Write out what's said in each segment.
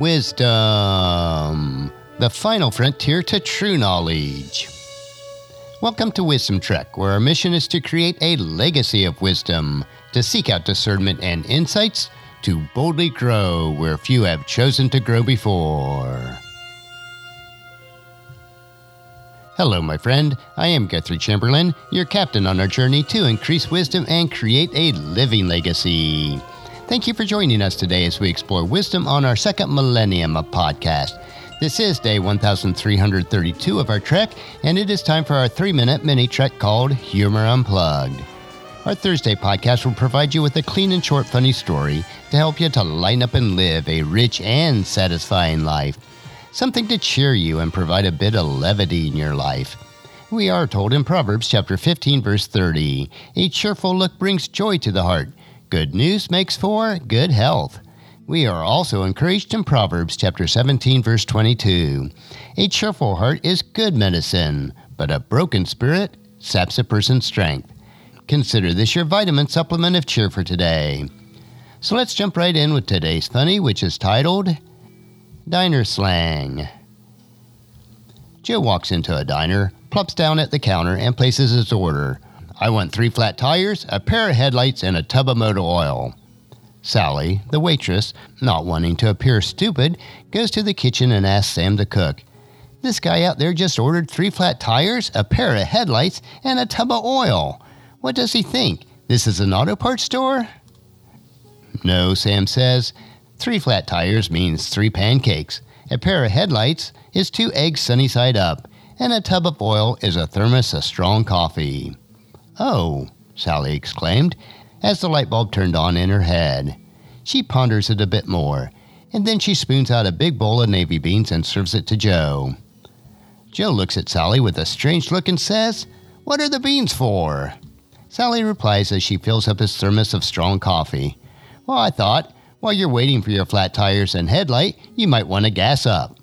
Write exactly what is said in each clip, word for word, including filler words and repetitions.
Wisdom, the final frontier to true knowledge. Welcome to Wisdom Trek, where our mission is to create a legacy of wisdom, to seek out discernment and insights, to boldly grow where few have chosen to grow before. Hello, my friend. I am Guthrie Chamberlain, your captain on our journey to increase wisdom and create a living legacy. Thank you for joining us today as we explore wisdom on our second millennium of podcast. This is day one thousand three hundred thirty-two of our trek, and it is time for our three-minute mini trek called Humor Unplugged. Our Thursday podcast will provide you with a clean and short funny story to help you to lighten up and live a rich and satisfying life. Something to cheer you and provide a bit of levity in your life. We are told in Proverbs chapter fifteen, verse thirty, a cheerful look brings joy to the heart. Good news makes for good health. We are also encouraged in Proverbs chapter seventeen, verse twenty-two. A cheerful heart is good medicine, but a broken spirit saps a person's strength. Consider this your vitamin supplement of cheer for today. So let's jump right in with today's funny, which is titled Diner Slang. Joe walks into a diner, plops down at the counter, and places his order. I want three flat tires, a pair of headlights, and a tub of motor oil. Sally, the waitress, not wanting to appear stupid, goes to the kitchen and asks Sam to cook. This guy out there just ordered three flat tires, a pair of headlights, and a tub of oil. What does he think? This is an auto parts store? No, Sam says. Three flat tires means three pancakes. A pair of headlights is two eggs sunny side up, and a tub of oil is a thermos of strong coffee. Oh, Sally exclaimed, as the light bulb turned on in her head. She ponders it a bit more, and then she spoons out a big bowl of navy beans and serves it to Joe. Joe looks at Sally with a strange look and says, "What are the beans for?" Sally replies as she fills up his thermos of strong coffee. Well, I thought, while you're waiting for your flat tires and headlight, you might want to gas up.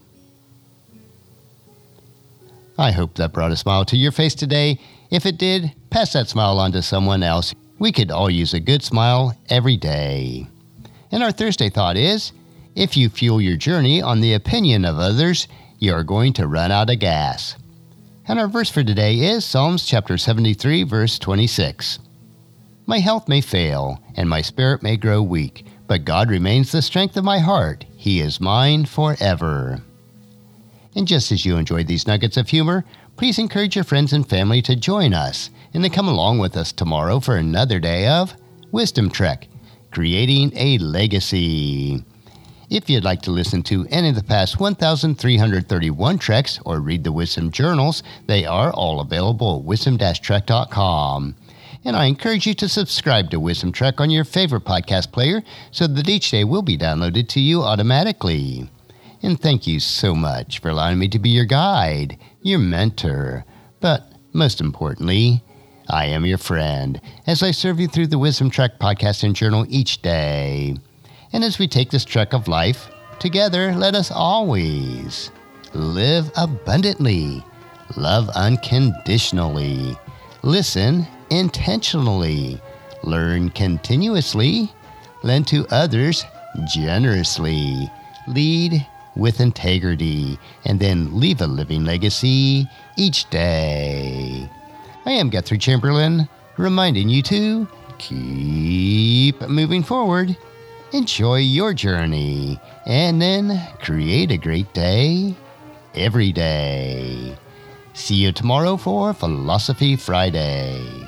I hope that brought a smile to your face today. If it did, pass that smile on to someone else. We could all use a good smile every day. And our Thursday thought is, if you fuel your journey on the opinion of others, you are going to run out of gas. And our verse for today is Psalms chapter seventy-three, verse twenty-six. My health may fail, and my spirit may grow weak, but God remains the strength of my heart. He is mine forever. And just as you enjoyed these nuggets of humor, please encourage your friends and family to join us and to come along with us tomorrow for another day of Wisdom Trek, creating a legacy. If you'd like to listen to any of the past one thousand three hundred thirty-one treks or read the Wisdom Journals, they are all available at wisdom dash trek dot com. And I encourage you to subscribe to Wisdom Trek on your favorite podcast player so that each day will be downloaded to you automatically. And thank you so much for allowing me to be your guide, your mentor, but most importantly, I am your friend as I serve you through the Wisdom Trek podcast and journal each day. And as we take this trek of life, together let us always live abundantly, love unconditionally, listen intentionally, learn continuously, lend to others generously, lead with integrity, and then leave a living legacy each day. I am Guthrie Chamberlain, reminding you to keep moving forward, enjoy your journey, and then create a great day every day. See you tomorrow for Philosophy Friday.